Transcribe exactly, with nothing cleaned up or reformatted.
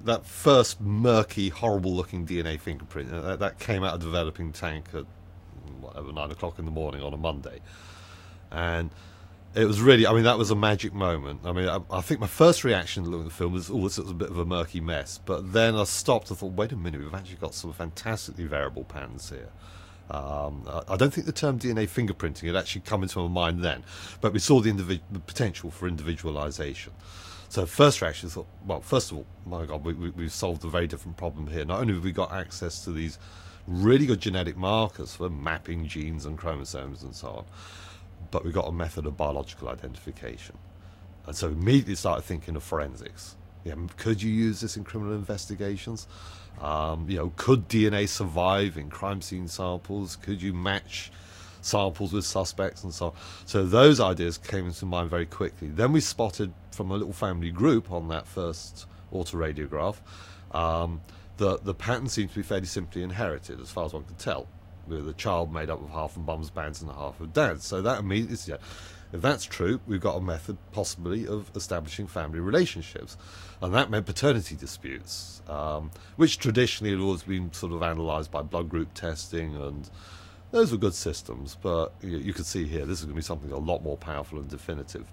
that first murky, horrible-looking D N A fingerprint, uh, that, that came out of the developing tank at whatever nine o'clock in the morning on a Monday, and it was really, I mean, that was a magic moment. I mean, I, I think my first reaction to looking at the film was, oh, this was a bit of a murky mess. But then I stopped and thought, wait a minute, we've actually got some fantastically variable patterns here. Um, I, I don't think the term D N A fingerprinting had actually come into my mind then, but we saw the, individ- the potential for individualization. So first reaction, I thought, well, first of all, my God, we, we, we've solved a very different problem here. Not only have we got access to these really good genetic markers for mapping genes and chromosomes and so on, but we got a method of biological identification. And so immediately started thinking of forensics. Yeah, could you use this in criminal investigations? Um, you know, could D N A survive in crime scene samples? Could you match samples with suspects and so on? So those ideas came into mind very quickly. Then we spotted from a little family group on that first autoradiograph um, that the pattern seemed to be fairly simply inherited, as far as one could tell, with a child made up of half of mum's bands and half of dad's. So that immediately, yeah, if that's true, we've got a method possibly of establishing family relationships. And that meant paternity disputes, um, which traditionally had always been sort of analysed by blood group testing, and those were good systems. But you, you can see here, this is going to be something a lot more powerful and definitive.